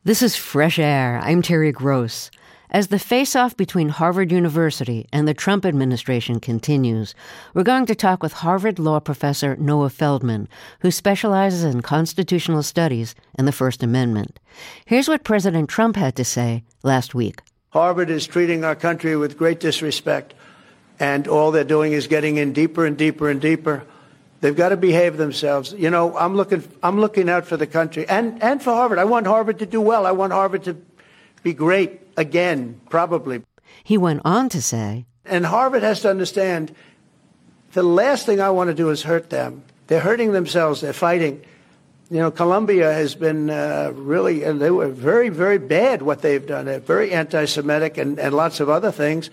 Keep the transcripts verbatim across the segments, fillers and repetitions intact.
This is Fresh Air. I'm Terry Gross. As the face-off between Harvard University and the Trump administration continues, we're going to talk with Harvard law professor Noah Feldman, who specializes in constitutional studies and the First Amendment. Here's what President Trump had to say last week. Harvard is treating our country with great disrespect, and all they're doing is getting in deeper and deeper and deeper. They've got to behave themselves. You know, I'm looking I'm looking out for the country and, and for Harvard. I want Harvard to do well. I want Harvard to be great again, probably. He went on to say, and Harvard has to understand the last thing I want to do is hurt them. They're hurting themselves. They're fighting. You know, Columbia has been uh, really, and they were very, very bad what they've done. They're very anti-Semitic and, and lots of other things.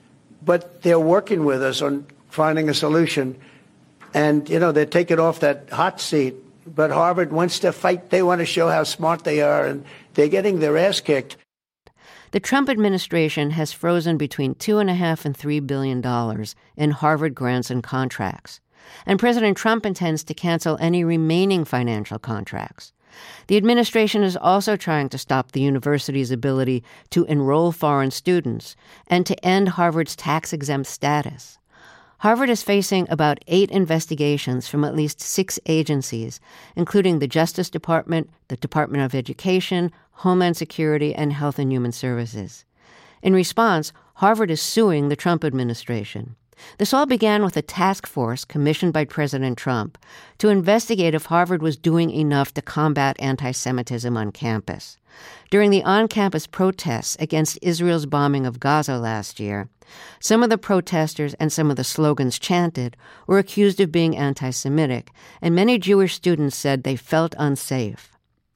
But they're working with us on finding a solution. And, you know, they're taking off that hot seat. But Harvard wants to fight. They want to show how smart they are, and they're getting their ass kicked. The Trump administration has frozen between two and a half and three billion dollars in Harvard grants and contracts. And President Trump intends to cancel any remaining financial contracts. The administration is also trying to stop the university's ability to enroll foreign students and to end Harvard's tax-exempt status. Harvard is facing about eight investigations from at least six agencies, including the Justice Department, the Department of Education, Homeland Security, and Health and Human Services. In response, Harvard is suing the Trump administration. This all began with a task force commissioned by President Trump to investigate if Harvard was doing enough to combat anti-Semitism on campus. During the on-campus protests against Israel's bombing of Gaza last year, some of the protesters and some of the slogans chanted were accused of being anti-Semitic, and many Jewish students said they felt unsafe.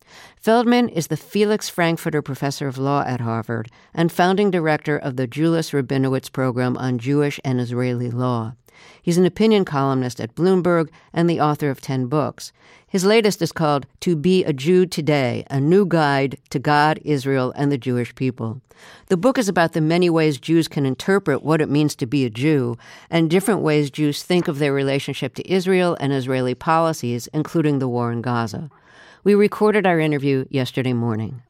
Feldman is the Felix Frankfurter Professor of Law at Harvard and founding director of the Julis Rabinowitz Program on Jewish and Israeli Law. He's an opinion columnist at Bloomberg and the author of ten books. His latest is called To Be a Jew Today, A New Guide to God, Israel, and the Jewish People. The book is about the many ways Jews can interpret what it means to be a Jew and different ways Jews think of their relationship to Israel and Israeli policies, including the war in Gaza. We recorded our interview yesterday morning.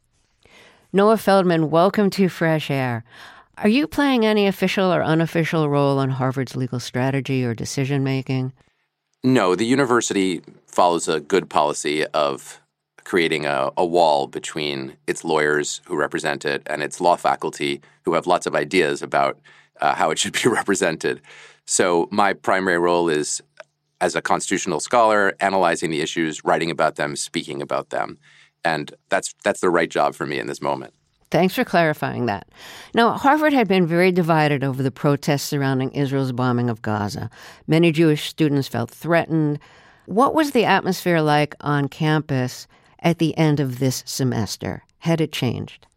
Noah Feldman, welcome to Fresh Air. Are you playing any official or unofficial role in Harvard's legal strategy or decision-making? No, the university follows a good policy of creating a, a wall between its lawyers who represent it and its law faculty who have lots of ideas about uh, how it should be represented. So my primary role is as a constitutional scholar, analyzing the issues, writing about them, speaking about them. And that's that's the right job for me in this moment. Thanks for clarifying that. Now, Harvard had been very divided over the protests surrounding Israel's bombing of Gaza. Many Jewish students felt threatened. What was the atmosphere like on campus at the end of this semester? Had it changed?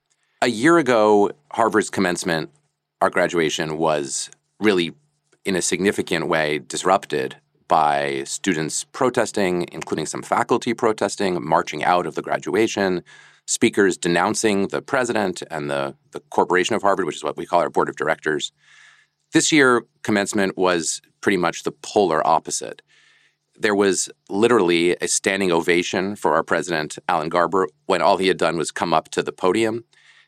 A year ago, Harvard's commencement, our graduation, was really in a significant way disrupted by students protesting, including some faculty protesting, marching out of the graduation, speakers denouncing the president and the, the corporation of Harvard, which is what we call our board of directors. This year, commencement was pretty much the polar opposite. There was literally a standing ovation for our president, Alan Garber, when all he had done was come up to the podium.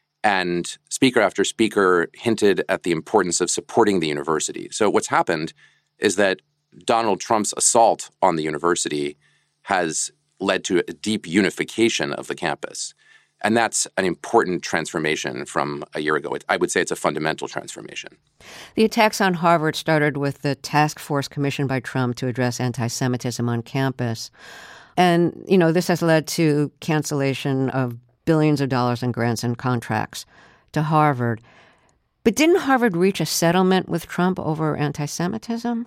And speaker after speaker hinted at the importance of supporting the university. So what's happened is that Donald Trump's assault on the university has led to a deep unification of the campus. And that's an important transformation from a year ago. It, I would say it's a fundamental transformation. The attacks on Harvard started with the task force commissioned by Trump to address anti-Semitism on campus. And, you know, this has led to cancellation of billions of dollars in grants and contracts to Harvard. But didn't Harvard reach a settlement with Trump over anti-Semitism?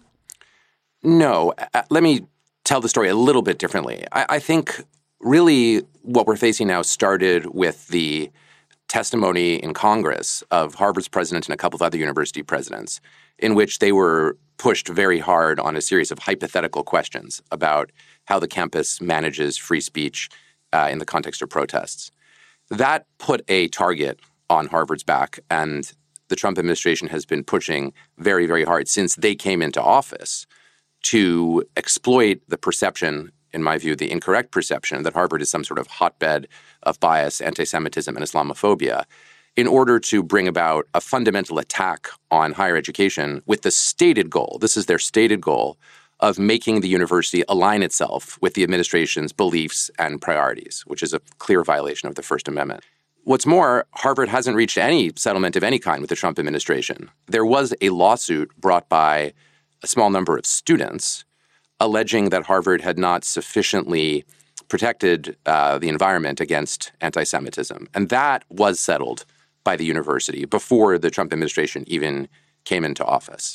No. Uh, let me tell the story a little bit differently. I, I think really what we're facing now started with the testimony in Congress of Harvard's president and a couple of other university presidents, in which they were pushed very hard on a series of hypothetical questions about how the campus manages free speech uh, in the context of protests. That put a target on Harvard's back, and the Trump administration has been pushing very, very hard since they came into office to exploit the perception in my view, the incorrect perception that Harvard is some sort of hotbed of bias, anti-Semitism, and Islamophobia, in order to bring about a fundamental attack on higher education with the stated goal, this is their stated goal, of making the university align itself with the administration's beliefs and priorities, which is a clear violation of the First Amendment. What's more, Harvard hasn't reached any settlement of any kind with the Trump administration. There was a lawsuit brought by a small number of students alleging that Harvard had not sufficiently protected uh, the environment against anti-Semitism. And that was settled by the university before the Trump administration even came into office.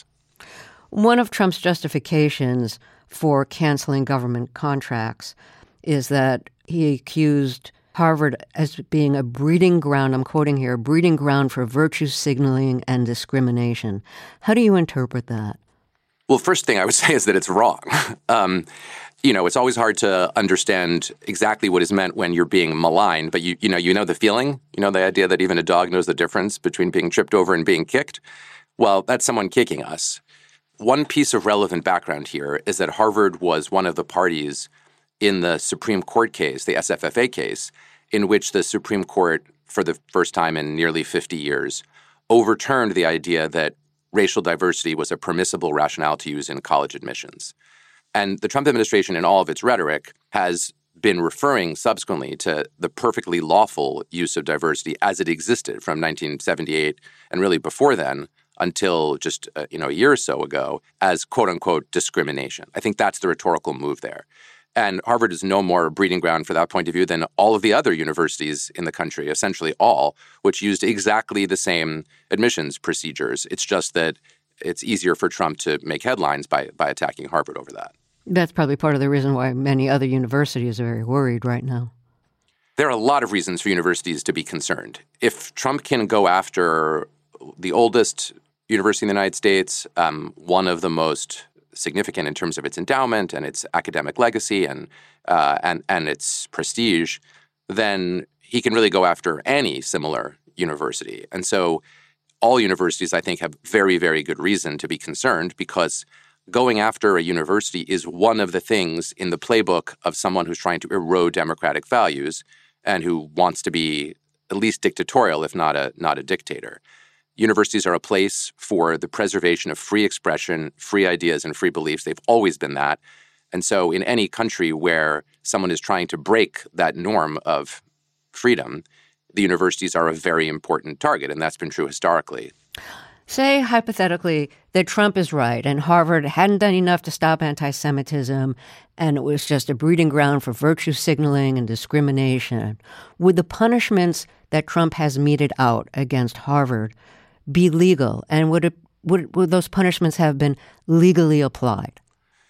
One of Trump's justifications for canceling government contracts is that he accused Harvard as being a breeding ground, I'm quoting here, a breeding ground for virtue signaling and discrimination. How do you interpret that? Well, first thing I would say is that it's wrong. um, you know, it's always hard to understand exactly what is meant when you're being maligned, but you, you know, you know the feeling, you know, the idea that even a dog knows the difference between being tripped over and being kicked. Well, that's someone kicking us. One piece of relevant background here is that Harvard was one of the parties in the Supreme Court case, the S F F A case, in which the Supreme Court, for the first time in nearly fifty years, overturned the idea that racial diversity was a permissible rationale to use in college admissions. And the Trump administration, in all of its rhetoric, has been referring subsequently to the perfectly lawful use of diversity as it existed from nineteen seventy-eight and really before then until just uh, you know a year or so ago as quote-unquote discrimination. I think that's the rhetorical move there. And Harvard is no more a breeding ground for that point of view than all of the other universities in the country, essentially all, which used exactly the same admissions procedures. It's just that it's easier for Trump to make headlines by by attacking Harvard over that. That's probably part of the reason why many other universities are very worried right now. There are a lot of reasons for universities to be concerned. If Trump can go after the oldest university in the United States, um, one of the most significant in terms of its endowment and its academic legacy and uh, and and its prestige, then he can really go after any similar university. And so all universities, I think, have very, very good reason to be concerned because going after a university is one of the things in the playbook of someone who's trying to erode democratic values and who wants to be at least dictatorial, if not a not a dictator. Universities are a place for the preservation of free expression, free ideas, and free beliefs. They've always been that. And so in any country where someone is trying to break that norm of freedom, the universities are a very important target, and that's been true historically. Say, hypothetically, that Trump is right and Harvard hadn't done enough to stop anti-Semitism and it was just a breeding ground for virtue signaling and discrimination. Would the punishments that Trump has meted out against Harvard be legal? And would it would, would those punishments have been legally applied?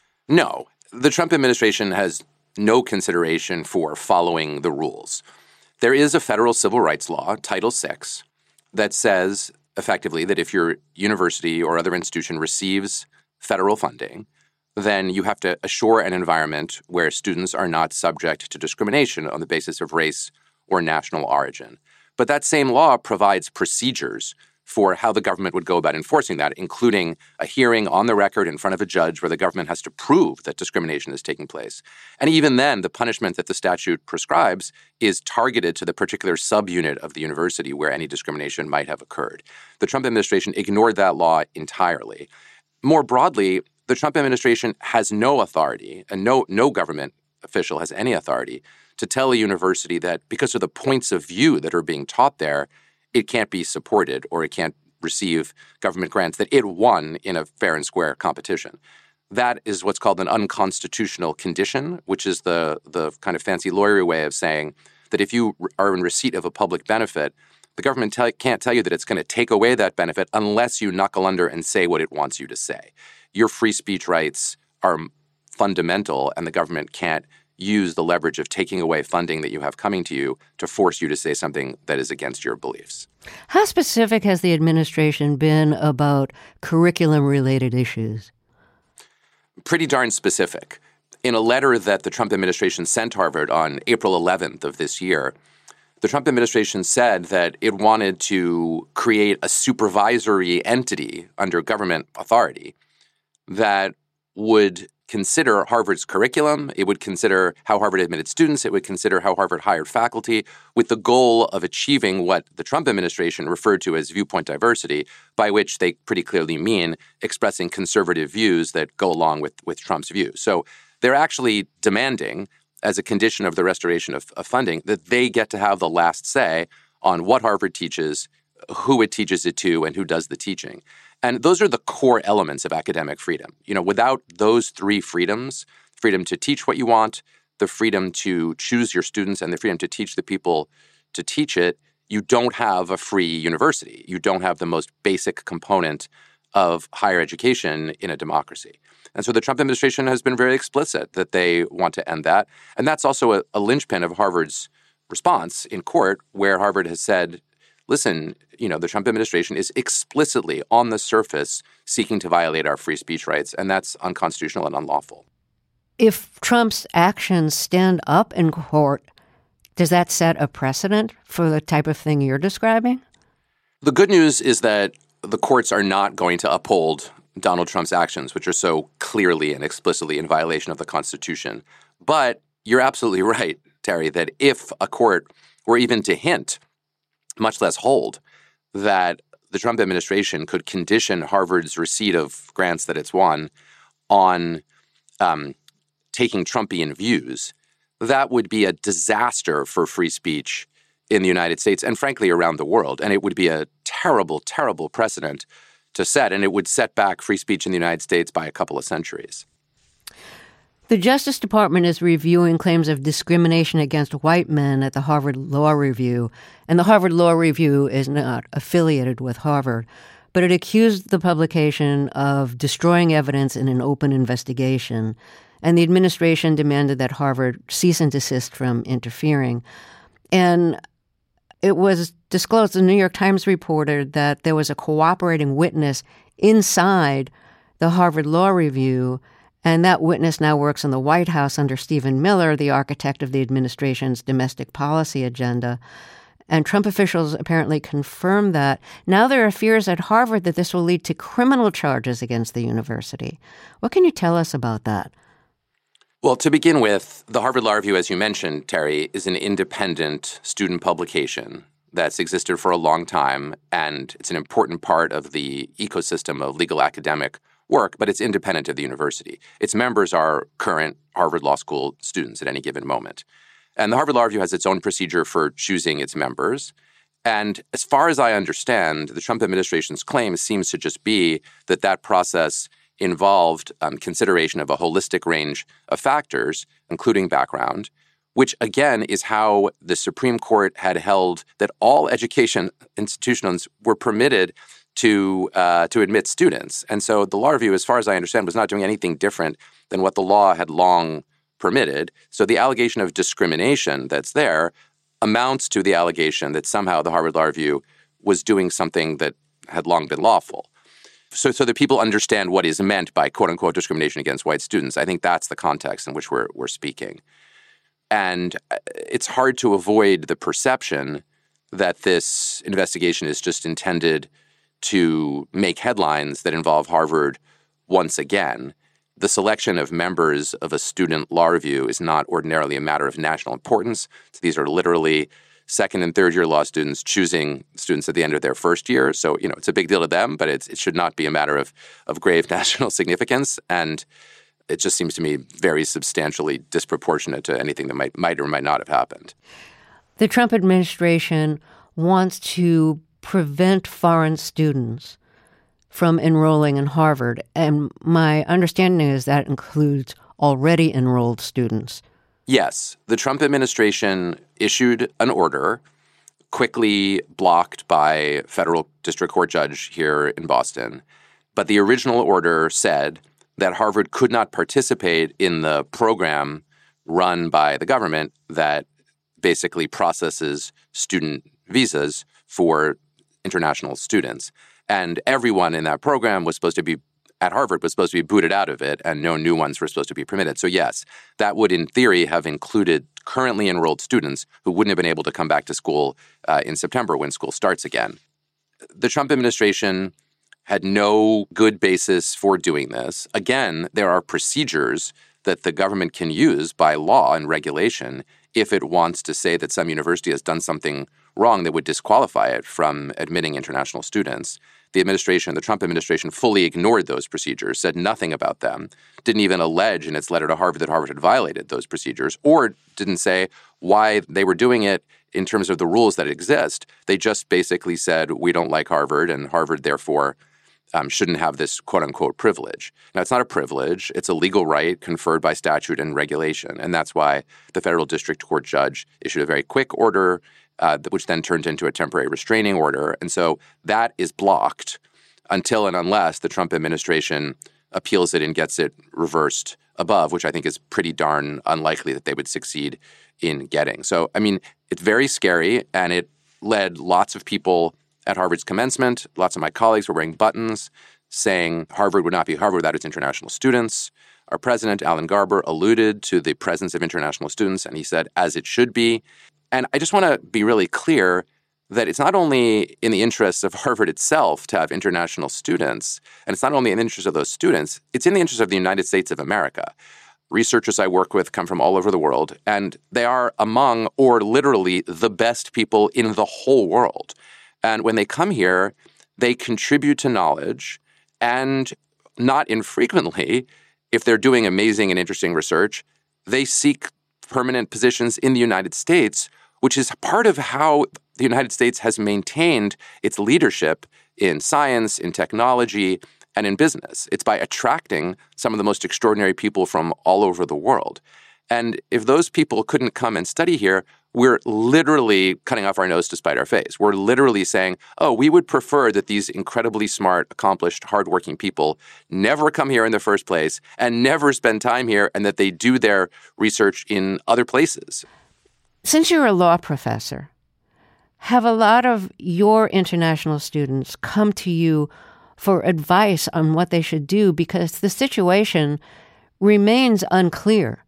No. The Trump administration has no consideration for following the rules. There is a federal civil rights law, Title six, that says effectively that if your university or other institution receives federal funding, then you have to assure an environment where students are not subject to discrimination on the basis of race or national origin. But that same law provides procedures for how the government would go about enforcing that, including a hearing on the record in front of a judge where the government has to prove that discrimination is taking place. And even then, the punishment that the statute prescribes is targeted to the particular subunit of the university where any discrimination might have occurred. The Trump administration ignored that law entirely. More broadly, the Trump administration has no authority, and no, no government official has any authority to tell a university that because of the points of view that are being taught there, it can't be supported or it can't receive government grants that it won in a fair and square competition. That is what's called an unconstitutional condition, which is the, the kind of fancy lawyery way of saying that if you are in receipt of a public benefit, the government te- can't tell you that it's going to take away that benefit unless you knuckle under and say what it wants you to say. Your free speech rights are fundamental, and the government can't use the leverage of taking away funding that you have coming to you to force you to say something that is against your beliefs. How specific has the administration been about curriculum-related issues? Pretty darn specific. In a letter that the Trump administration sent Harvard on April eleventh of this year, the Trump administration said that it wanted to create a supervisory entity under government authority that would consider Harvard's curriculum. It would consider how Harvard admitted students. It would consider how Harvard hired faculty with the goal of achieving what the Trump administration referred to as viewpoint diversity, by which they pretty clearly mean expressing conservative views that go along with, with Trump's views. So they're actually demanding, as a condition of the restoration of, of funding, that they get to have the last say on what Harvard teaches, who it teaches it to, and who does the teaching. And those are the core elements of academic freedom. You know, without those three freedoms, freedom to teach what you want, the freedom to choose your students, and the freedom to teach the people to teach it, you don't have a free university. You don't have the most basic component of higher education in a democracy. And so the Trump administration has been very explicit that they want to end that. And that's also a, a linchpin of Harvard's response in court, where Harvard has said, listen, you know, the Trump administration is explicitly on the surface seeking to violate our free speech rights, and that's unconstitutional and unlawful. If Trump's actions stand up in court, does that set a precedent for the type of thing you're describing? The good news is that the courts are not going to uphold Donald Trump's actions, which are so clearly and explicitly in violation of the Constitution. But you're absolutely right, Terry, that if a court were even to hint, much less hold, that the Trump administration could condition Harvard's receipt of grants that it's won on um, taking Trumpian views, that would be a disaster for free speech in the United States and, frankly, around the world. And it would be a terrible, terrible precedent to set, and it would set back free speech in the United States by a couple of centuries. The Justice Department is reviewing claims of discrimination against white men at the Harvard Law Review, and the Harvard Law Review is not affiliated with Harvard, but it accused the publication of destroying evidence in an open investigation, and the administration demanded that Harvard cease and desist from interfering. And it was disclosed, the New York Times reported that there was a cooperating witness inside the Harvard Law Review, and that witness now works in the White House under Stephen Miller, the architect of the administration's domestic policy agenda. And Trump officials apparently confirmed that. Now there are fears at Harvard that this will lead to criminal charges against the university. What can you tell us about that? Well, to begin with, the Harvard Law Review, as you mentioned, Terry, is an independent student publication that's existed for a long time, and it's an important part of the ecosystem of legal academic work, but it's independent of the university. Its members are current Harvard Law School students at any given moment. And the Harvard Law Review has its own procedure for choosing its members. And as far as I understand, the Trump administration's claim seems to just be that that process involved um, consideration of a holistic range of factors, including background, which, again, is how the Supreme Court had held that all education institutions were permitted to uh, to admit students. And so the Law Review, as far as I understand, was not doing anything different than what the law had long permitted. So the allegation of discrimination that's there amounts to the allegation that somehow the Harvard Law Review was doing something that had long been lawful. So, so that people understand what is meant by quote-unquote discrimination against white students. I think that's the context in which we're we're speaking. And it's hard to avoid the perception that this investigation is just intended to make headlines that involve Harvard once again. The selection of members of a student law review is not ordinarily a matter of national importance. So these are literally second and third year law students choosing students at the end of their first year. So, you know, it's a big deal to them, but it's, it should not be a matter of, of grave national significance. And it just seems to me very substantially disproportionate to anything that might, might or might not have happened. The Trump administration wants to prevent foreign students from enrolling in Harvard. And my understanding is that includes already enrolled students. Yes. The Trump administration issued an order, quickly blocked by federal district court judge here in Boston. But the original order said that Harvard could not participate in the program run by the government that basically processes student visas for international students. And everyone in that program was supposed to be, at Harvard, was supposed to be booted out of it, and no new ones were supposed to be permitted. So yes, that would in theory have included currently enrolled students who wouldn't have been able to come back to school uh, in September when school starts again. The Trump administration had no good basis for doing this. Again, there are procedures that the government can use by law and regulation if it wants to say that some university has done something wrong that would disqualify it from admitting international students. The administration, the Trump administration, fully ignored those procedures, said nothing about them, didn't even allege in its letter to Harvard that Harvard had violated those procedures, or didn't say why they were doing it in terms of the rules that exist. They just basically said, we don't like Harvard, and Harvard, therefore, um, shouldn't have this quote-unquote privilege. Now, it's not a privilege. It's a legal right conferred by statute and regulation, and that's why the federal district court judge issued a very quick order, Uh, which then turned into a temporary restraining order. And so that is blocked until and unless the Trump administration appeals it and gets it reversed above, which I think is pretty darn unlikely that they would succeed in getting. So, I mean, it's very scary, and it led lots of people at Harvard's commencement, lots of my colleagues were wearing buttons saying Harvard would not be Harvard without its international students. Our president, Alan Garber, alluded to the presence of international students, and he said, as it should be. And I just want to be really clear that it's not only in the interests of Harvard itself to have international students, and it's not only in the interest of those students, it's in the interest of the United States of America. Researchers I work with come from all over the world, and they are among, or literally, the best people in the whole world. And when they come here, they contribute to knowledge, and not infrequently, if they're doing amazing and interesting research, they seek permanent positions in the United States, which is part of how the United States has maintained its leadership in science, in technology, and in business. It's by attracting some of the most extraordinary people from all over the world. And if those people couldn't come and study here, we're literally cutting off our nose to spite our face. We're literally saying, oh, we would prefer that these incredibly smart, accomplished, hardworking people never come here in the first place and never spend time here, and that they do their research in other places. Since you're a law professor, have a lot of your international students come to you for advice on what they should do? Because the situation remains unclear.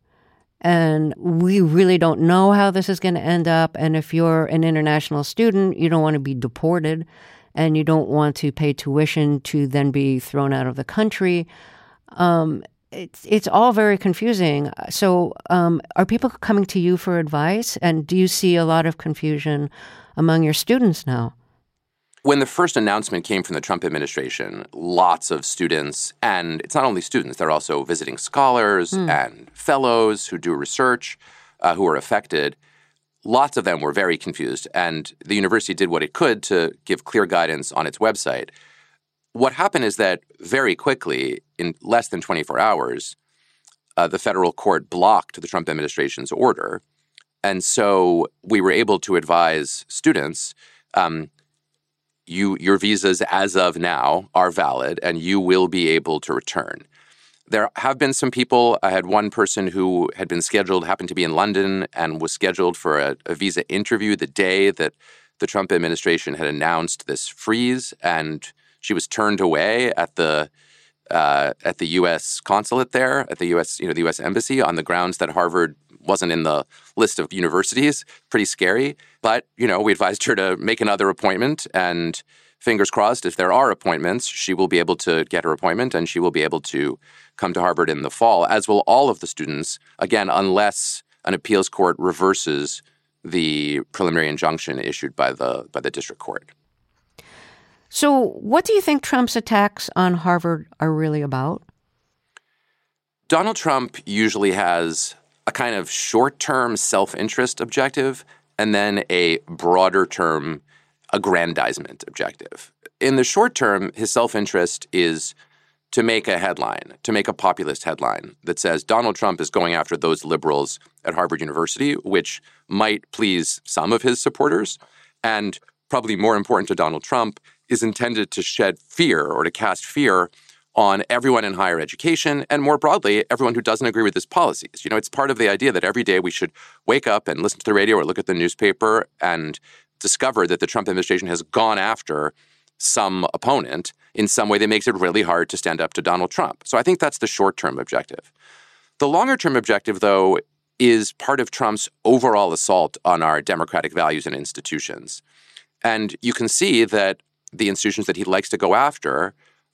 And we really don't know how this is going to end up. And if you're an international student, you don't want to be deported, and you don't want to pay tuition to then be thrown out of the country. Um, it's it's all very confusing. So um, are people coming to you for advice? And do you see a lot of confusion among your students now? When the first announcement came from the Trump administration, lots of students, and it's not only students, they're also visiting scholars mm. and fellows who do research, uh, who are affected. Lots of them were very confused, and the university did what it could to give clear guidance on its website. What happened is that very quickly, in less than twenty-four hours, uh, the federal court blocked the Trump administration's order. And so we were able to advise students, um, You, your visas as of now are valid, and you will be able to return. There have been some people. I had one person who had been scheduled, happened to be in London, and was scheduled for a, a visa interview the day that the Trump administration had announced this freeze, and she was turned away at the uh, at the U S consulate there, at the U S you know the U S embassy, on the grounds that Harvard wasn't in the list of universities. Pretty scary. But, you know, we advised her to make another appointment, and fingers crossed, if there are appointments, she will be able to get her appointment, and she will be able to come to Harvard in the fall, as will all of the students, again, unless an appeals court reverses the preliminary injunction issued by the by the district court. So what do you think Trump's attacks on Harvard are really about? Donald Trump usually has a kind of short-term self-interest objective and then a broader-term aggrandizement objective. In the short term, his self-interest is to make a headline, to make a populist headline that says Donald Trump is going after those liberals at Harvard University, which might please some of his supporters. And probably more important to Donald Trump, is intended to shed fear or to cast fear on everyone in higher education and, more broadly, everyone who doesn't agree with his policies. You know, it's part of the idea that every day we should wake up and listen to the radio or look at the newspaper and discover that the Trump administration has gone after some opponent in some way that makes it really hard to stand up to Donald Trump. So I think that's the short-term objective. The longer-term objective, though, is part of Trump's overall assault on our democratic values and institutions. And you can see that the institutions that he likes to go after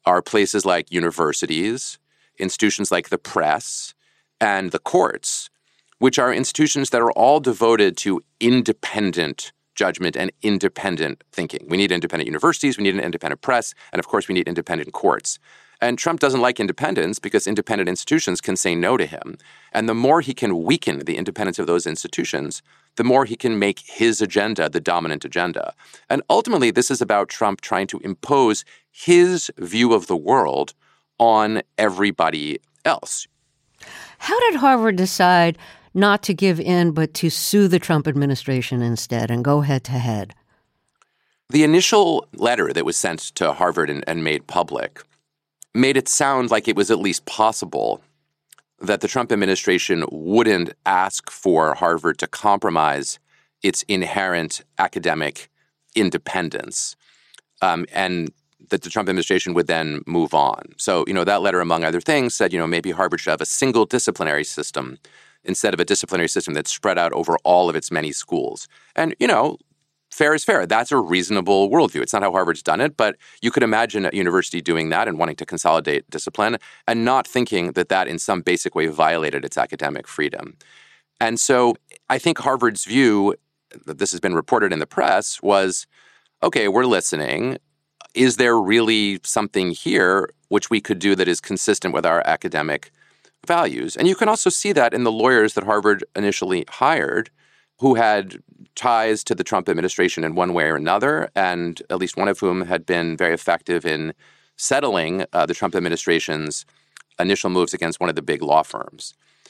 are places like universities, institutions like the press, and the courts, which are institutions that are all devoted to independent judgment and independent thinking. We need independent universities, we need an independent press, and of course we need independent courts. And Trump doesn't like independence because independent institutions can say no to him. And the more he can weaken the independence of those institutions, the more he can make his agenda the dominant agenda. And ultimately, this is about Trump trying to impose his view of the world on everybody else. How did Harvard decide not to give in, but to sue the Trump administration instead and go head to head? The initial letter that was sent to Harvard and, and made public made it sound like it was at least possible that the Trump administration wouldn't ask for Harvard to compromise its inherent academic independence, um, and that the Trump administration would then move on. So, you know, that letter, among other things, said, you know, maybe Harvard should have a single disciplinary system instead of a disciplinary system that's spread out over all of its many schools. And, you know, fair is fair. That's a reasonable worldview. It's not how Harvard's done it, but you could imagine a university doing that and wanting to consolidate discipline and not thinking that that in some basic way violated its academic freedom. And so I think Harvard's view, that this has been reported in the press, was, okay, we're listening. Is there really something here which we could do that is consistent with our academic values? And you can also see that in the lawyers that Harvard initially hired, who had ties to the Trump administration in one way or another, and at least one of whom had been very effective in settling uh, the Trump administration's initial moves against one of the big law firms.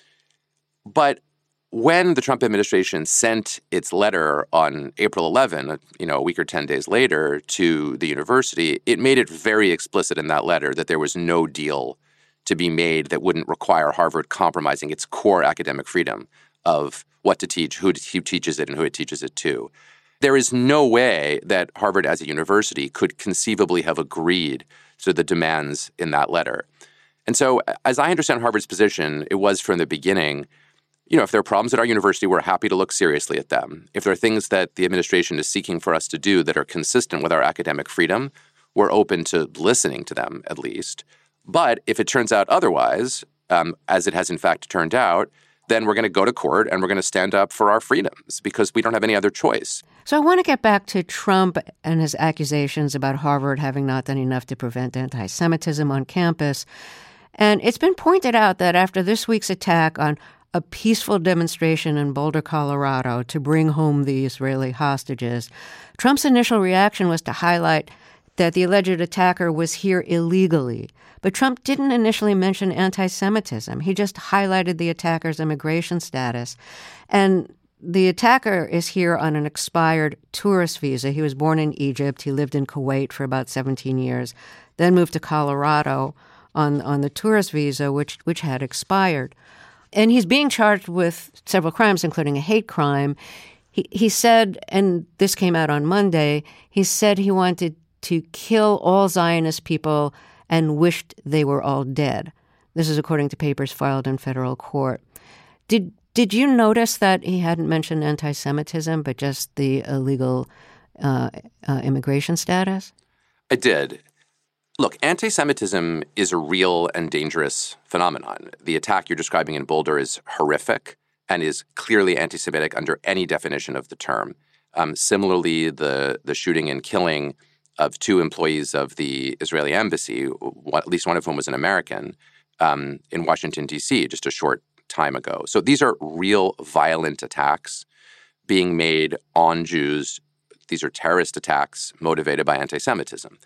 But when the Trump administration sent its letter on April eleventh, you know, a week or ten days later to the university, it made it very explicit in that letter that there was no deal to be made that wouldn't require Harvard compromising its core academic freedom of what to teach, who, who teaches it, and who it teaches it to. There is no way that Harvard as a university could conceivably have agreed to the demands in that letter. And so, as I understand Harvard's position, it was from the beginning, you know, if there are problems at our university, we're happy to look seriously at them. If there are things that the administration is seeking for us to do that are consistent with our academic freedom, we're open to listening to them, at least. But if it turns out otherwise, um, as it has in fact turned out, then we're going to go to court and we're going to stand up for our freedoms because we don't have any other choice. So I want to get back to Trump and his accusations about Harvard having not done enough to prevent anti-Semitism on campus. And it's been pointed out that after this week's attack on a peaceful demonstration in Boulder, Colorado, to bring home the Israeli hostages, Trump's initial reaction was to highlight that the alleged attacker was here illegally. But Trump didn't initially mention anti-Semitism. He just highlighted the attacker's immigration status. And the attacker is here on an expired tourist visa. He was born in Egypt. He lived in Kuwait for about seventeen years, then moved to Colorado on, on the tourist visa, which, which had expired. And he's being charged with several crimes, including a hate crime. He, he said, and this came out on Monday, he said he wanted to kill all Zionist people and wished they were all dead. This is according to papers filed in federal court. Did did you notice that he hadn't mentioned anti-Semitism, but just the illegal uh, uh, immigration status? I did. Look, anti-Semitism is a real and dangerous phenomenon. The attack you're describing in Boulder is horrific and is clearly anti-Semitic under any definition of the term. Um, similarly, the the shooting and killing of two employees of the Israeli embassy, one, at least one of whom was an American, um, in Washington, D C, just a short time ago. So these are real violent attacks being made on Jews. These are terrorist attacks motivated by anti-Semitism.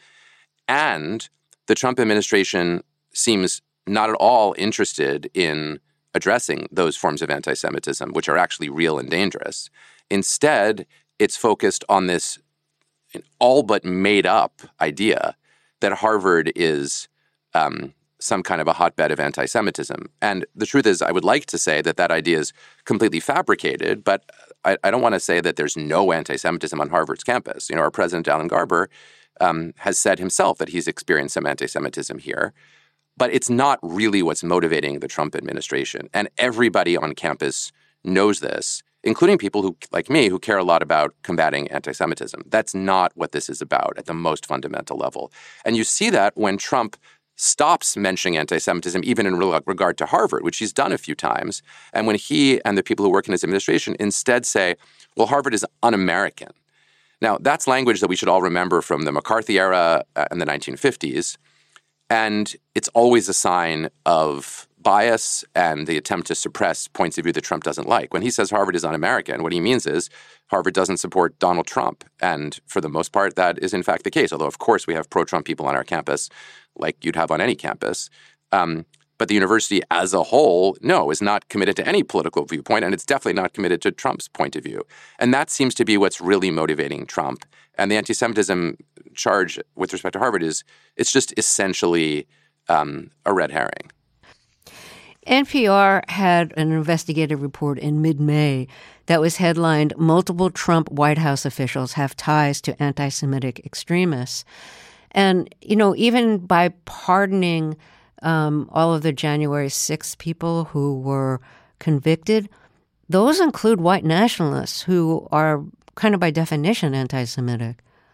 And the Trump administration seems not at all interested in addressing those forms of anti-Semitism, which are actually real and dangerous. Instead, it's focused on this an all but made up idea that Harvard is um, some kind of a hotbed of anti-Semitism. And the truth is, I would like to say that that idea is completely fabricated, but I, I don't want to say that there's no anti-Semitism on Harvard's campus. You know, our president, Alan Garber, um, has said himself that he's experienced some anti-Semitism here, but it's not really what's motivating the Trump administration. And everybody on campus knows this. including people who, like me, who care a lot about combating anti-Semitism. That's not what this is about at the most fundamental level. And you see that when Trump stops mentioning anti-Semitism, even in regard to Harvard, which he's done a few times, and when he and the people who work in his administration instead say, well, Harvard is un-American. Now, that's language that we should all remember from the McCarthy era in the nineteen fifties, and it's always a sign of bias and the attempt to suppress points of view that Trump doesn't like. When he says Harvard is un-American, what he means is Harvard doesn't support Donald Trump. And for the most part, that is in fact the case, although of course we have pro-Trump people on our campus, like you'd have on any campus. Um, but the university as a whole, no, is not committed to any political viewpoint, and it's definitely not committed to Trump's point of view. And that seems to be what's really motivating Trump. And the anti-Semitism charge with respect to Harvard is, it's just essentially um, a red herring. N P R had an investigative report in mid-May that was headlined, "Multiple Trump White House Officials Have Ties to Anti-Semitic Extremists." And, you know, even by pardoning um, all of the January sixth people who were convicted, those include white nationalists who are kind of by definition anti-Semitic.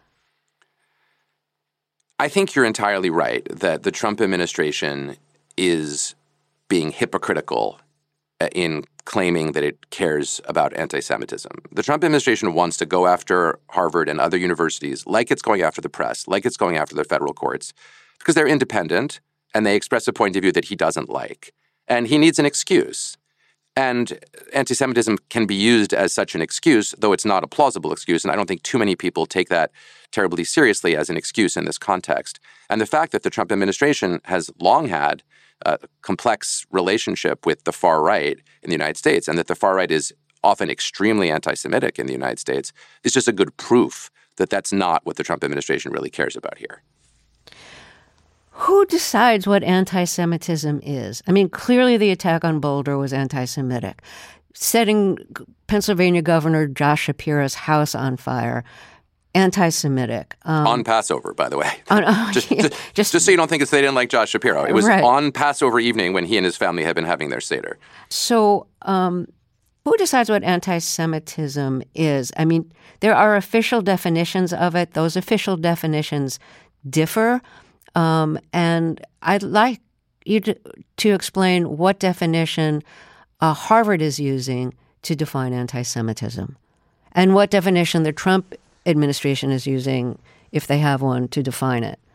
I think you're entirely right that the Trump administration is being hypocritical in claiming that it cares about anti-Semitism. The Trump administration wants to go after Harvard and other universities like it's going after the press, like it's going after the federal courts, because they're independent and they express a point of view that he doesn't like. And he needs an excuse. And anti-Semitism can be used as such an excuse, though it's not a plausible excuse. And I don't think too many people take that terribly seriously as an excuse in this context. And the fact that the Trump administration has long had a complex relationship with the far right in the United States, and that the far right is often extremely anti-Semitic in the United States, is just a good proof that that's not what the Trump administration really cares about here. Who decides what anti-Semitism is? I mean, clearly the attack on Boulder was anti-Semitic. Setting Pennsylvania Governor Josh Shapiro's house on fire, anti-Semitic. Um, on Passover, by the way. On, oh, just, yeah, just, just, just so you don't think it's they didn't like Josh Shapiro. It was right. on Passover evening when he and his family had been having their Seder. So um, who decides what anti-Semitism is? I mean, there are official definitions of it. Those official definitions differ. Um, and I'd like you to, to explain what definition uh, Harvard is using to define anti-Semitism, and what definition the Trump administration is using, if they have one, to define it.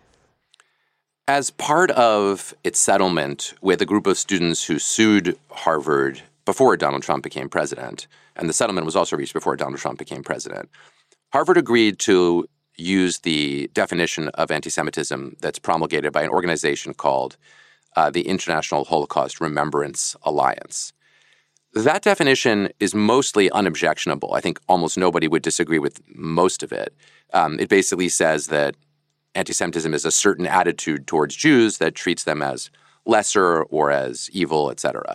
As part of its settlement with a group of students who sued Harvard before Donald Trump became president, and the settlement was also reached before Donald Trump became president, Harvard agreed to use the definition of anti-Semitism that's promulgated by an organization called uh, the International Holocaust Remembrance Alliance. That definition is mostly unobjectionable. I think almost nobody would disagree with most of it. Um, it basically says that anti-Semitism is a certain attitude towards Jews that treats them as lesser or as evil, et cetera.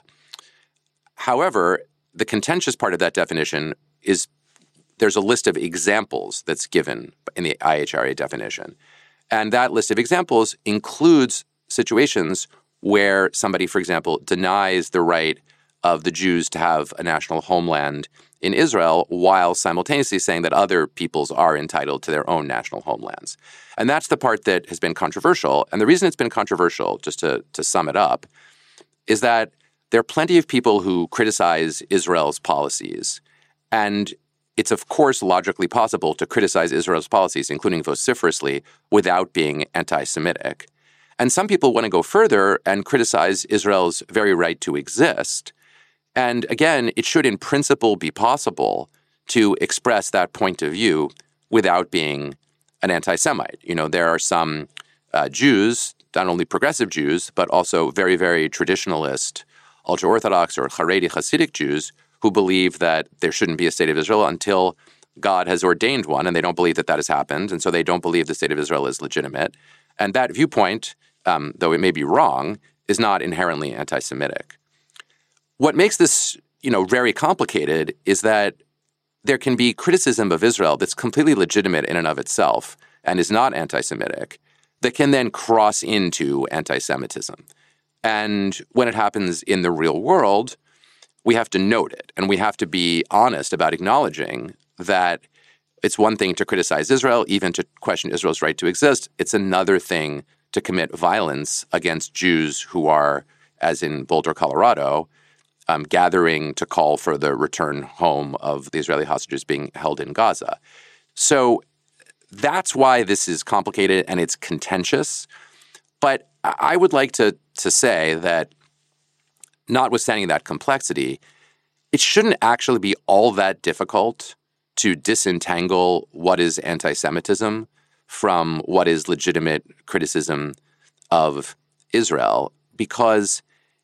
However, the contentious part of that definition is there's a list of examples that's given in the I H R A definition. And that list of examples includes situations where somebody, for example, denies the right of the Jews to have a national homeland in Israel while simultaneously saying that other peoples are entitled to their own national homelands. And that's the part that has been controversial. And the reason it's been controversial, just to, to sum it up, is that there are plenty of people who criticize Israel's policies. And it's, of course, logically possible to criticize Israel's policies, including vociferously, without being anti-Semitic. And some people want to go further and criticize Israel's very right to exist. And again, it should in principle be possible to express that point of view without being an anti-Semite. You know, there are some uh, Jews, not only progressive Jews, but also very, very traditionalist, ultra-Orthodox or Haredi Hasidic Jews who believe that there shouldn't be a state of Israel until God has ordained one, and they don't believe that that has happened, and so they don't believe the state of Israel is legitimate. And that viewpoint, um, though it may be wrong, is not inherently anti-Semitic. What makes this, you know, very complicated is that there can be criticism of Israel that's completely legitimate in and of itself and is not anti-Semitic that can then cross into anti-Semitism. And when it happens in the real world, we have to note it, and we have to be honest about acknowledging that it's one thing to criticize Israel, even to question Israel's right to exist. It's another thing to commit violence against Jews who are, as in Boulder, Colorado, um, gathering to call for the return home of the Israeli hostages being held in Gaza. So that's why this is complicated and it's contentious. But I would like to, to say that notwithstanding that complexity, it shouldn't actually be all that difficult to disentangle what is anti-Semitism from what is legitimate criticism of Israel, because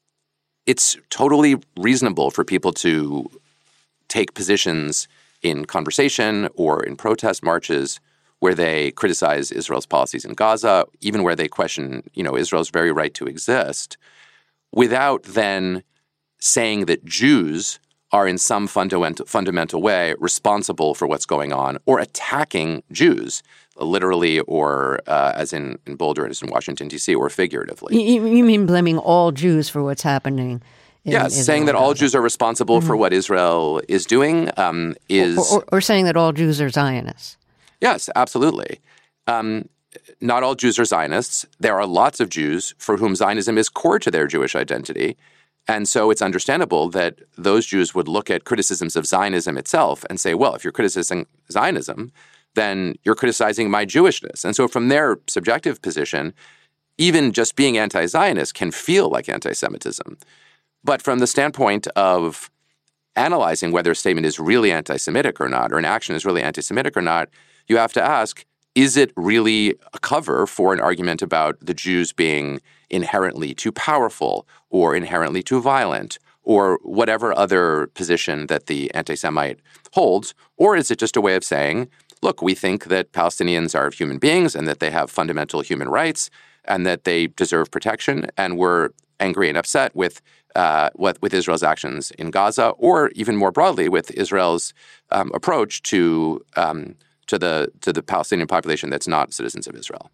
it's totally reasonable for people to take positions in conversation or in protest marches where they criticize Israel's policies in Gaza, even where they question, you know, Israel's very right to exist, without then saying that Jews are in some fundamental fundamental way responsible for what's going on or attacking Jews, literally or uh, as in, in Boulder, as in Washington, D C, or figuratively. You, you mean blaming all Jews for what's happening? In yes, Israel saying that all Jews are responsible mm-hmm. for what Israel is doing um, is... Or, or, or saying that all Jews are Zionists. Yes, absolutely. Um, not all Jews are Zionists. There are lots of Jews for whom Zionism is core to their Jewish identity. And so it's understandable that those Jews would look at criticisms of Zionism itself and say, well, if you're criticizing Zionism, then you're criticizing my Jewishness. And so from their subjective position, even just being anti-Zionist can feel like anti-Semitism. But from the standpoint of analyzing whether a statement is really anti-Semitic or not, or an action is really anti-Semitic or not, you have to ask, is it really a cover for an argument about the Jews being inherently too powerful or inherently too violent or whatever other position that the anti-Semite holds? Or is it just a way of saying, look, we think that Palestinians are human beings and that they have fundamental human rights and that they deserve protection, and we're angry and upset with uh, with, with Israel's actions in Gaza, or even more broadly with Israel's um, approach to um, to the to the Palestinian population that's not citizens of Israel.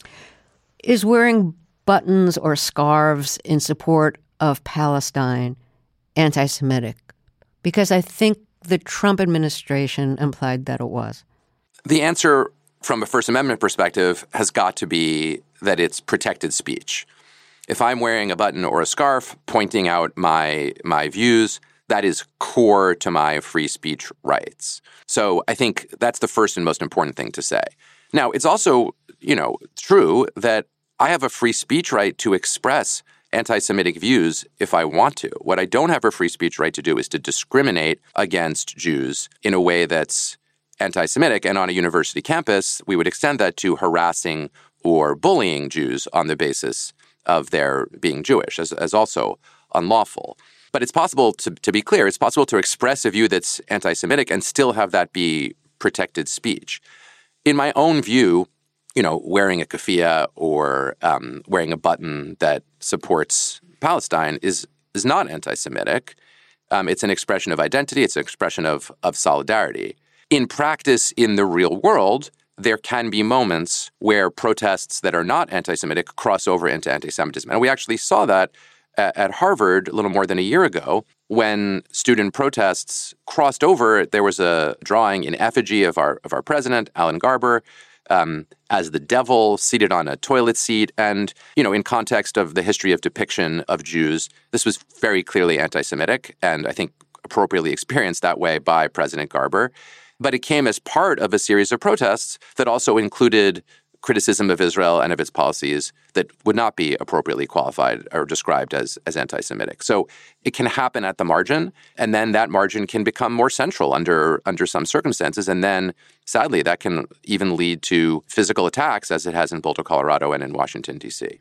Is wearing buttons or scarves in support of Palestine anti-Semitic? Because I think the Trump administration implied that it was. The answer from a First Amendment perspective has got to be that it's protected speech. If I'm wearing a button or a scarf pointing out my my views, that is core to my free speech rights. So I think that's the first and most important thing to say. Now, it's also, you know, true that I have a free speech right to express anti-Semitic views if I want to. What I don't have a free speech right to do is to discriminate against Jews in a way that's anti-Semitic. And on a university campus, we would extend that to harassing or bullying Jews on the basis of their being Jewish as, as also unlawful. But it's possible, to, to be clear, it's possible to express a view that's anti-Semitic and still have that be protected speech. In my own view, you know, wearing a keffiyeh or um, wearing a button that supports Palestine is is not anti-Semitic. Um, it's an expression of identity. It's an expression of of solidarity. In practice, in the real world, there can be moments where protests that are not anti-Semitic cross over into anti-Semitism. And we actually saw that at, at Harvard a little more than a year ago when student protests crossed over. There was a drawing in effigy of our of our president, Alan Garber, um, as the devil seated on a toilet seat. And, you know, in context of the history of depiction of Jews, this was very clearly anti-Semitic and I think appropriately experienced that way by President Garber. But it came as part of a series of protests that also included criticism of Israel and of its policies that would not be appropriately qualified or described as, as anti-Semitic. So it can happen at the margin, and then that margin can become more central under, under some circumstances. And then, sadly, that can even lead to physical attacks, as it has in Boulder, Colorado, and in Washington, D C.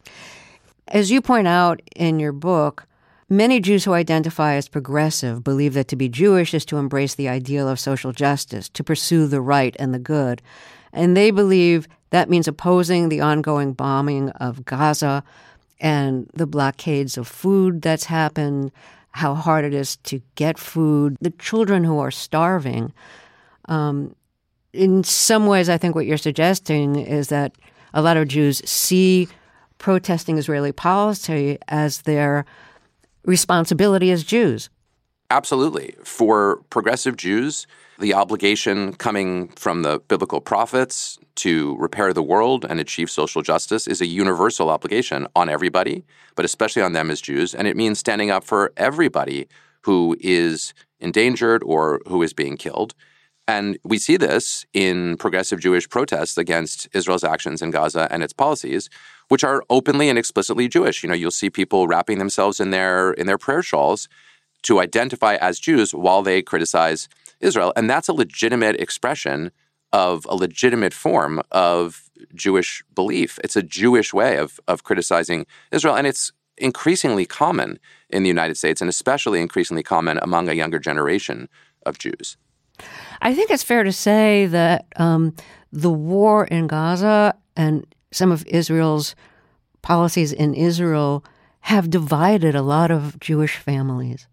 As you point out in your book, many Jews who identify as progressive believe that to be Jewish is to embrace the ideal of social justice, to pursue the right and the good. And they believe that means opposing the ongoing bombing of Gaza and the blockades of food that's happened, how hard it is to get food, the children who are starving. Um, in some ways, I think what you're suggesting is that a lot of Jews see protesting Israeli policy as their responsibility as Jews. Absolutely. For progressive Jews, the obligation coming from the biblical prophets to repair the world and achieve social justice is a universal obligation on everybody, but especially on them as Jews. And it means standing up for everybody who is endangered or who is being killed. And we see this in progressive Jewish protests against Israel's actions in Gaza and its policies, which are openly and explicitly Jewish. You know, you'll see people wrapping themselves in their in their prayer shawls to identify as Jews while they criticize Israel. And that's a legitimate expression of a legitimate form of Jewish belief. It's a Jewish way of, of criticizing Israel. And it's increasingly common in the United States, and especially increasingly common among a younger generation of Jews. I think it's fair to say that um, the war in Gaza and some of Israel's policies in Israel have divided a lot of Jewish families.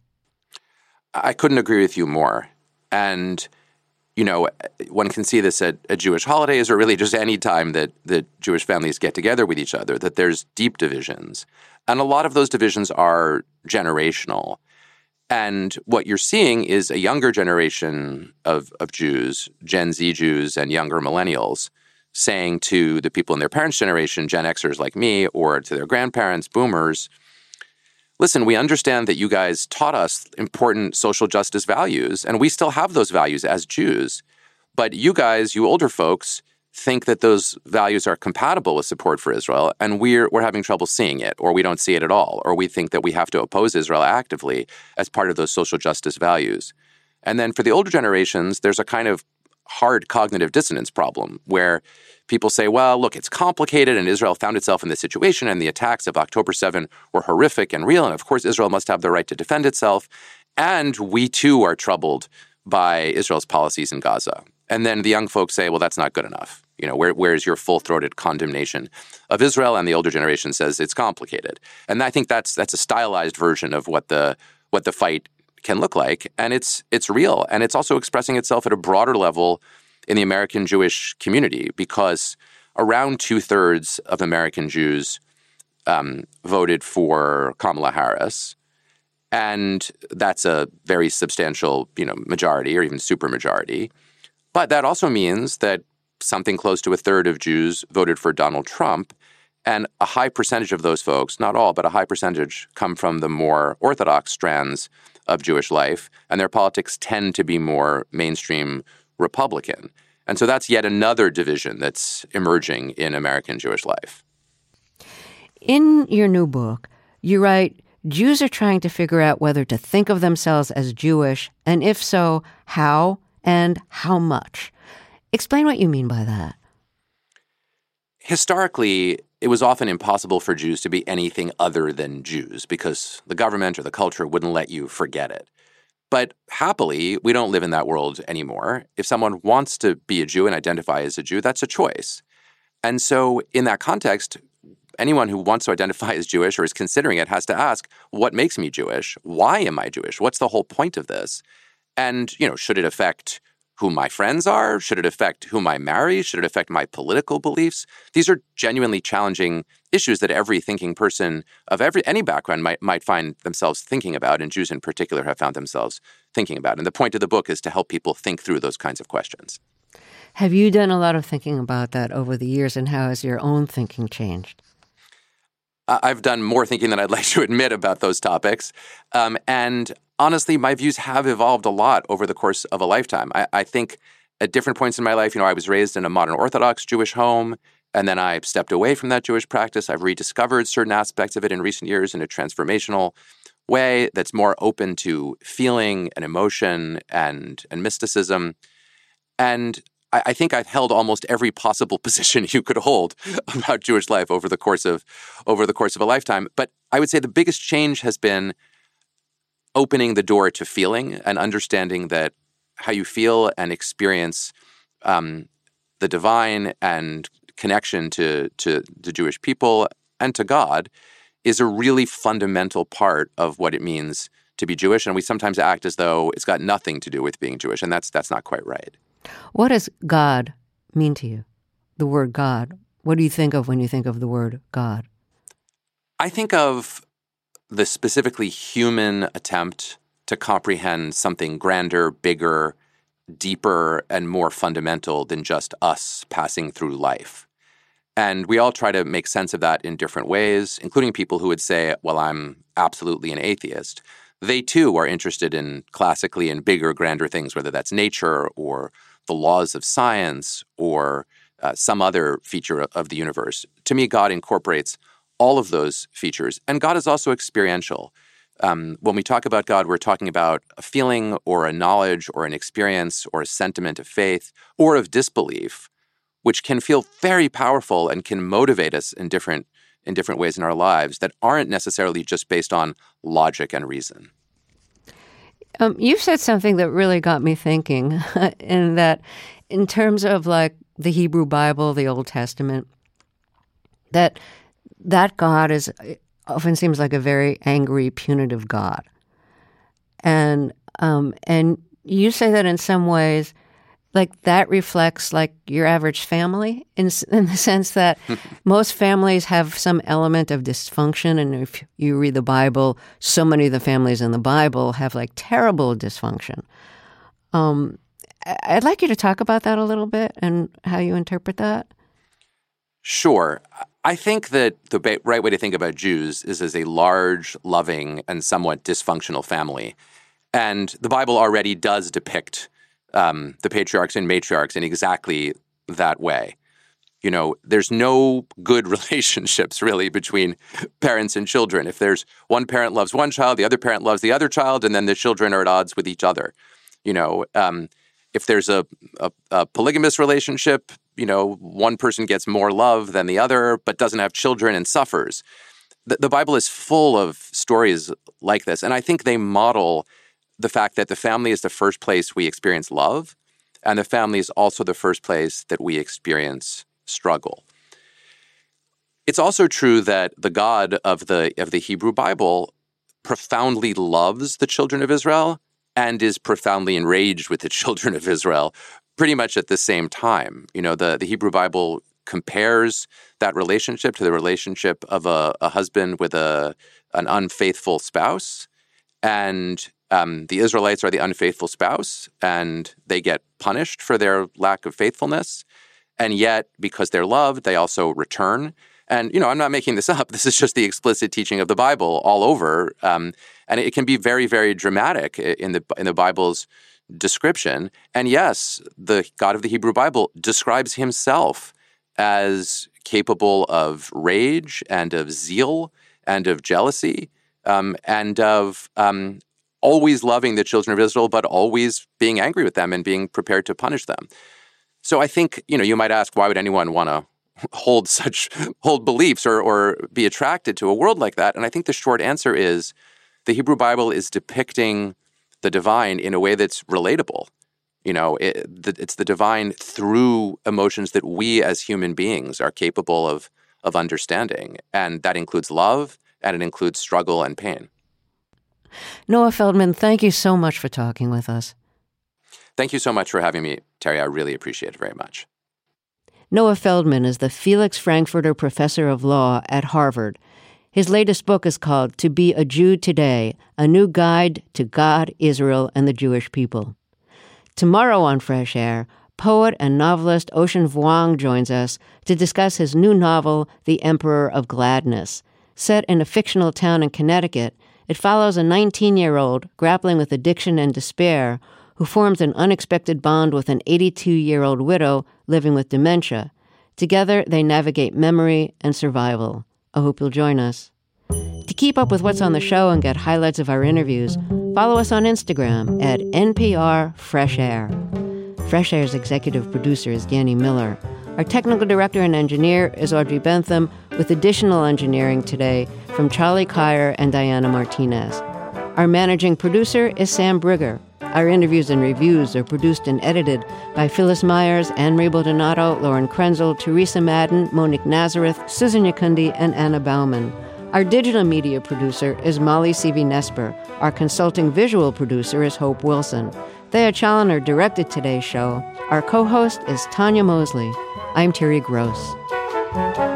I couldn't agree with you more. And, you know, one can see this at, at Jewish holidays or really just any time that, that Jewish families get together with each other, that there's deep divisions. And a lot of those divisions are generational. And what you're seeing is a younger generation of, of Jews, Gen Z Jews and younger millennials, saying to the people in their parents' generation, Gen Xers like me, or to their grandparents, boomers, listen, we understand that you guys taught us important social justice values, and we still have those values as Jews. But you guys, you older folks, think that those values are compatible with support for Israel, and we're we're having trouble seeing it, or we don't see it at all, or we think that we have to oppose Israel actively as part of those social justice values. And then for the older generations, there's a kind of hard cognitive dissonance problem where people say, well, look, it's complicated, and Israel found itself in this situation, and the attacks of October seventh were horrific and real, and of course Israel must have the right to defend itself, and we too are troubled by Israel's policies in Gaza. And then the young folks say, well, that's not good enough. You know, where, where's your full-throated condemnation of Israel? And the older generation says it's complicated. And I think that's that's a stylized version of what the what the fight can look like. And it's it's real. And it's also expressing itself at a broader level in the American Jewish community, because around two-thirds of American Jews um, voted for Kamala Harris. And that's a very substantial, you know, majority or even supermajority. But that also means that something close to a third of Jews voted for Donald Trump, and a high percentage of those folks, not all, but a high percentage, come from the more orthodox strands of Jewish life, and their politics tend to be more mainstream Republican. And so that's yet another division that's emerging in American Jewish life. In your new book, you write, Jews are trying to figure out whether to think of themselves as Jewish, and if so, how and how much. Explain what you mean by that. Historically, it was often impossible for Jews to be anything other than Jews because the government or the culture wouldn't let you forget it. But happily, we don't live in that world anymore. If someone wants to be a Jew and identify as a Jew, that's a choice. And so in that context, anyone who wants to identify as Jewish or is considering it has to ask, what makes me Jewish? Why am I Jewish? What's the whole point of this? And, you know, should it affect who my friends are? Should it affect whom I marry? Should it affect my political beliefs? These are genuinely challenging issues that every thinking person of every any background might might find themselves thinking about, and Jews in particular have found themselves thinking about. And the point of the book is to help people think through those kinds of questions. Have you done a lot of thinking about that over the years, and how has your own thinking changed? I've done more thinking than I'd like to admit about those topics. Um, and honestly, my views have evolved a lot over the course of a lifetime. I, I think at different points in my life, you know, I was raised in a modern Orthodox Jewish home, and then I stepped away from that Jewish practice. I've rediscovered certain aspects of it in recent years in a transformational way that's more open to feeling and emotion and, and mysticism. And I think I've held almost every possible position you could hold about Jewish life over the course of over the course of a lifetime. But I would say the biggest change has been opening the door to feeling and understanding that how you feel and experience um, the divine and connection to, to the Jewish people and to God is a really fundamental part of what it means to be Jewish. And we sometimes act as though it's got nothing to do with being Jewish, and that's that's not quite right. What does God mean to you? The word God. What do you think of when you think of the word God? I think of the specifically human attempt to comprehend something grander, bigger, deeper, and more fundamental than just us passing through life. And we all try to make sense of that in different ways, including people who would say, well, I'm absolutely an atheist. They too are interested in classically and bigger, grander things, whether that's nature or the laws of science or uh, some other feature of the universe. To me, God incorporates all of those features. And God is also experiential. Um, when we talk about God, we're talking about a feeling or a knowledge or an experience or a sentiment of faith or of disbelief, which can feel very powerful and can motivate us in different in different ways in our lives that aren't necessarily just based on logic and reason. Um, you said something that really got me thinking, in that in terms of like the Hebrew Bible, the Old Testament, that that God is often seems like a very angry, punitive God. And um, and you say that in some ways, like that reflects like your average family in in the sense that most families have some element of dysfunction. And if you read the Bible, so many of the families in the Bible have like terrible dysfunction. Um, I'd like you to talk about that a little bit and how you interpret that. Sure. I think that the ba- right way to think about Jews is as a large, loving, and somewhat dysfunctional family. And the Bible already does depict Um, the patriarchs and matriarchs in exactly that way. You know, there's no good relationships really between parents and children. If there's one parent loves one child, the other parent loves the other child, and then the children are at odds with each other. You know, um, if there's a, a, a polygamous relationship, you know, one person gets more love than the other, but doesn't have children and suffers. The, the Bible is full of stories like this, and I think they model the fact that the family is the first place we experience love, and the family is also the first place that we experience struggle. It's also true that the God of the of the Hebrew Bible profoundly loves the children of Israel and is profoundly enraged with the children of Israel pretty much at the same time. You know, the, the Hebrew Bible compares that relationship to the relationship of a, a husband with a an unfaithful spouse, and Um, the Israelites are the unfaithful spouse, and they get punished for their lack of faithfulness. And yet, because they're loved, they also return. And, you know, I'm not making this up. This is just the explicit teaching of the Bible all over. Um, and it can be very, very dramatic in the in the Bible's description. And yes, the God of the Hebrew Bible describes himself as capable of rage and of zeal and of jealousy um, and of Um, always loving the children of Israel, but always being angry with them and being prepared to punish them. So I think, you know, you might ask, why would anyone want to hold such, hold beliefs or, or be attracted to a world like that? And I think the short answer is the Hebrew Bible is depicting the divine in a way that's relatable. You know, it, it's the divine through emotions that we as human beings are capable of, of understanding. And that includes love, and it includes struggle and pain. Noah Feldman, thank you so much for talking with us. Thank you so much for having me, Terry. I really appreciate it very much. Noah Feldman is the Felix Frankfurter Professor of Law at Harvard. His latest book is called To Be a Jew Today, A New Guide to God, Israel, and the Jewish People. Tomorrow on Fresh Air, poet and novelist Ocean Vuong joins us to discuss his new novel, The Emperor of Gladness. Set in a fictional town in Connecticut, it follows a nineteen-year-old grappling with addiction and despair who forms an unexpected bond with an eighty-two-year-old widow living with dementia. Together, they navigate memory and survival. I hope you'll join us. To keep up with what's on the show and get highlights of our interviews, follow us on Instagram at N P R Fresh Air. Fresh Air's executive producer is Danny Miller. Our technical director and engineer is Audrey Bentham, with additional engineering today from Charlie Kyer and Diana Martinez. Our managing producer is Sam Brigger. Our interviews and reviews are produced and edited by Phyllis Myers, Anne-Marie Baldonado, Lauren Krenzel, Teresa Madden, Monique Nazareth, Susan Yakundi, and Anna Bauman. Our digital media producer is Molly Seavey-Nesper. Our consulting visual producer is Hope Wilson. Thea Challoner directed today's show. Our co-host is Tanya Mosley. I'm Terry Gross.